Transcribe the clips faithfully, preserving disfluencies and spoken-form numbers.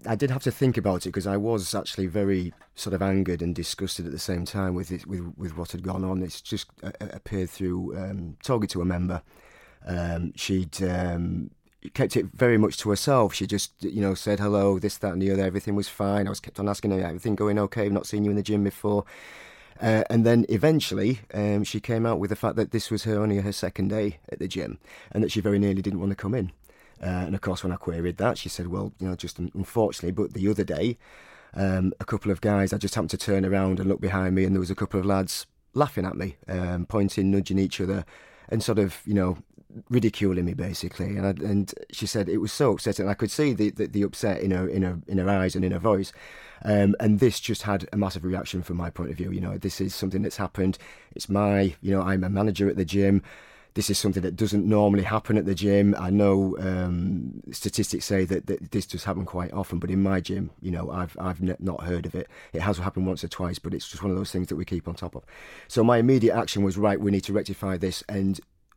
I did have to think about it because I was actually very sort of angered and disgusted at the same time with it, with with what had gone on. It's just uh, appeared through um, talking to a member. Um, she'd um, kept it very much to herself. She just, you know, said hello, this, that, and the other. Everything was fine. I was kept on asking her, everything going okay? I've not seen you in the gym before. Uh, and then eventually um, she came out with the fact that this was her only her second day at the gym and that she very nearly didn't want to come in. Uh, and of course, when I queried that, she said, well, you know, just unfortunately, but the other day, um, a couple of guys, I just happened to turn around and look behind me and there was a couple of lads laughing at me, um, pointing, nudging each other and sort of, you know, ridiculing me basically. And I, and she said it was so upsetting. I could see the, the, the upset in her, in her, in her eyes and in her voice. Um, and this just had a massive reaction from my point of view. You know, this is something that's happened. It's my, you know, I'm a manager at the gym. This is something that doesn't normally happen at the gym. I know um, statistics say that, that this does happen quite often, but in my gym, you know, I've I've n- not heard of it. It has happened once or twice, but it's just one of those things that we keep on top of. So my immediate action was, right, we need to rectify this. And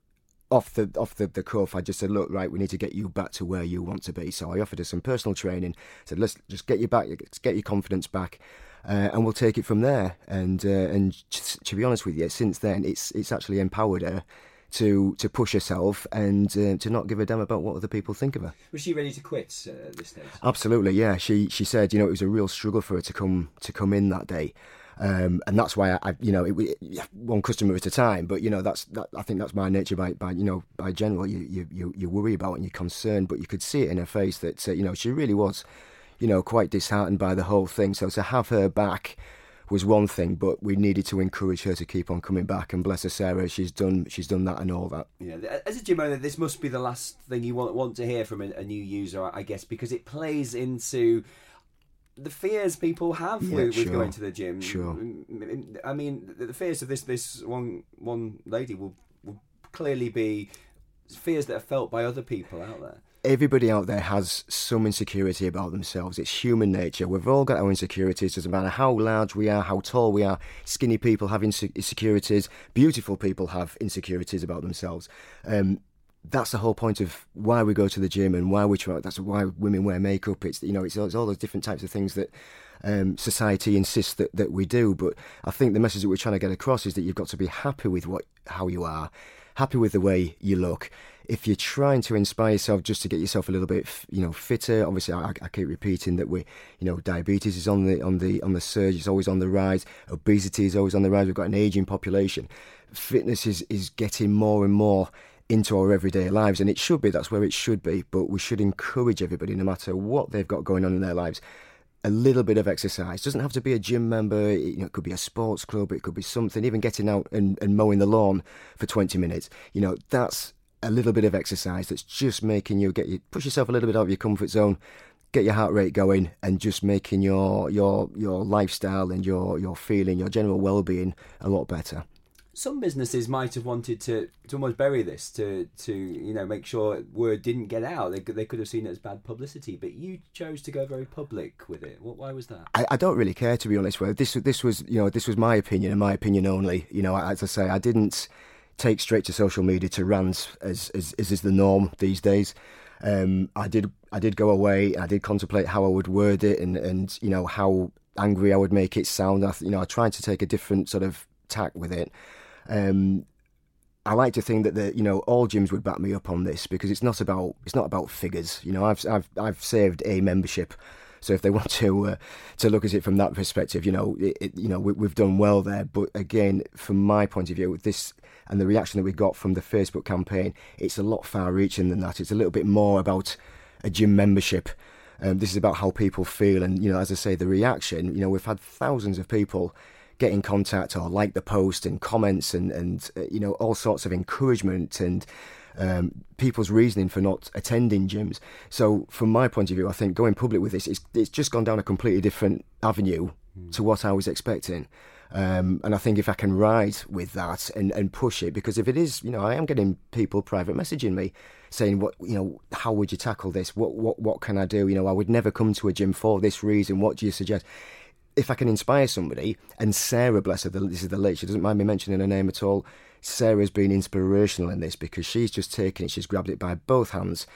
off the off the, the cuff, I just said, look, right, we need to get you back to where you want to be. So I offered her some personal training. Said, let's just get you back, let's get your confidence back. Uh, and we'll take it from there. And uh, and to be honest with you, since then, it's it's actually empowered her to to push herself and uh, to not give a damn about what other people think of her. Was she ready to quit uh, at this stage? Absolutely, yeah. She she said, you know, it was a real struggle for her to come to come in that day, um, and that's why I, I you know, it, it, one customer at a time. But you know, that's that, I think that's my nature. By by you know, by general, you you you, you worry about and you're concerned, but you could see it in her face that uh, you know, she really was, you know, quite disheartened by the whole thing. So to have her back was one thing, but we needed to encourage her to keep on coming back. And bless her, Sarah, she's done she's done that and all that. Yeah, as a gym owner, this must be the last thing you want want to hear from a, a new user, I guess, because it plays into the fears people have Yeah, with, sure. with going to the gym. Sure. I mean, the fears of this this one one lady will will clearly be fears that are felt by other people out there. Everybody out there has some insecurity about themselves. It's human nature. We've all got our insecurities. Doesn't matter how large we are, how tall we are. Skinny people have inse- insecurities. Beautiful people have insecurities about themselves. Um, that's the whole point of why we go to the gym and why we try. That's why women wear makeup. It's you know, it's, it's all those different types of things that um, society insists that, that we do. But I think the message that we're trying to get across is that you've got to be happy with what how you are, happy with the way you look. If you're trying to inspire yourself just to get yourself a little bit, you know, fitter, obviously I, I keep repeating that we, you know, diabetes is on the on the on the surge. It's always on the rise. Obesity is always on the rise. We've got an aging population. Fitness is is getting more and more into our everyday lives, and it should be. That's where it should be. But we should encourage everybody, no matter what they've got going on in their lives, a little bit of exercise. It doesn't have to be a gym member. It, you know, it could be a sports club. It could be something. Even getting out and, and mowing the lawn for twenty minutes. You know, that's a little bit of exercise that's just making you get you push yourself a little bit out of your comfort zone, get your heart rate going, and just making your your your lifestyle and your your feeling, your general well-being a lot better. Some businesses might have wanted to, to almost bury this to, to you know make sure word didn't get out. They could, they could have seen it as bad publicity, but you chose to go very public with it. What, why was that? I, I don't really care, to be honest. Well, this this was you know this was my opinion and my opinion only. You know, as I say, I didn't take straight to social media to rant as as, as is the norm these days. Um, I did I did go away. I did contemplate how I would word it and, and you know how angry I would make it sound. I, you know, I tried to take a different sort of tack with it. Um, I like to think that the you know all gyms would back me up on this because it's not about it's not about figures. You know, I've I've I've saved a membership. So if they want to uh, to look at it from that perspective, you know, it, it, you know, we, we've done well there. But again, from my point of view, with this and the reaction that we got from the Facebook campaign, it's a lot far-reaching than that. It's a little bit more about a gym membership. Um, this is about how people feel, and you know, as I say, the reaction. You know, we've had thousands of people get in contact or like the post and comments and and uh, you know all sorts of encouragement and. Um, people's reasoning for not attending gyms. So from my point of view, I think going public with this, it's, it's just gone down a completely different avenue mm. to what I was expecting. Um, and I think if I can ride with that and, and push it, because if it is, you know, I am getting people private messaging me saying, what, you know, how would you tackle this? What, what, what can I do? You know, I would never come to a gym for this reason. What do you suggest? If I can inspire somebody, and Sarah, bless her, this is the lady, she doesn't mind me mentioning her name at all. Sarah's been inspirational in this because she's just taken it, she's grabbed it by both hands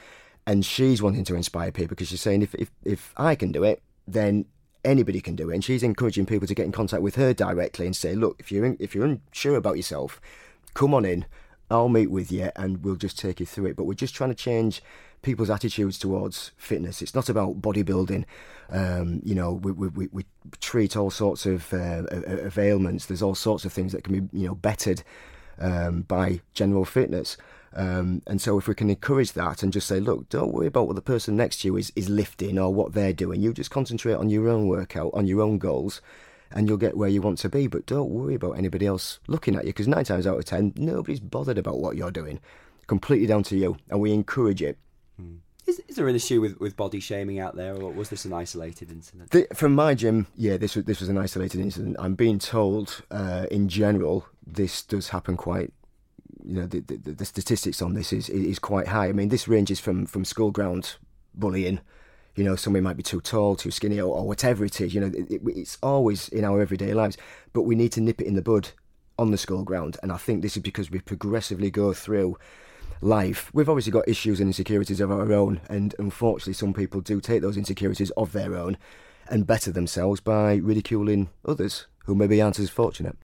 and she's wanting to inspire people because she's saying if if if I can do it, then anybody can do it. And she's encouraging people to get in contact with her directly and say, look, if you're in, if you're unsure about yourself, come on in. I'll meet with you and we'll just take you through it. But we're just trying to change people's attitudes towards fitness. It's not about bodybuilding. Um, you know, we, we, we treat all sorts of, uh, of ailments. There's all sorts of things that can be, you know, bettered um, by general fitness. Um, and so if we can encourage that and just say, look, don't worry about what the person next to you is, is lifting or what they're doing. You just concentrate on your own workout, on your own goals, and you'll get where you want to be. But don't worry about anybody else looking at you, because nine times out of ten, nobody's bothered about what you're doing. Completely down to you, and we encourage it. Hmm. Is, is there an issue with, with body shaming out there, or was this an isolated incident? The, from my gym, yeah, this was this was an isolated incident. I'm being told, uh, in general, this does happen quite. You know, the, the, the statistics on this is is quite high. I mean, this ranges from from school ground bullying. You know, somebody might be too tall, too skinny, or, or whatever it is. You know, it, it, it's always in our everyday lives. But we need to nip it in the bud on the school ground. And I think this is because we progressively go through life. We've obviously got issues and insecurities of our own. And unfortunately, some people do take those insecurities of their own and better themselves by ridiculing others who maybe aren't as fortunate.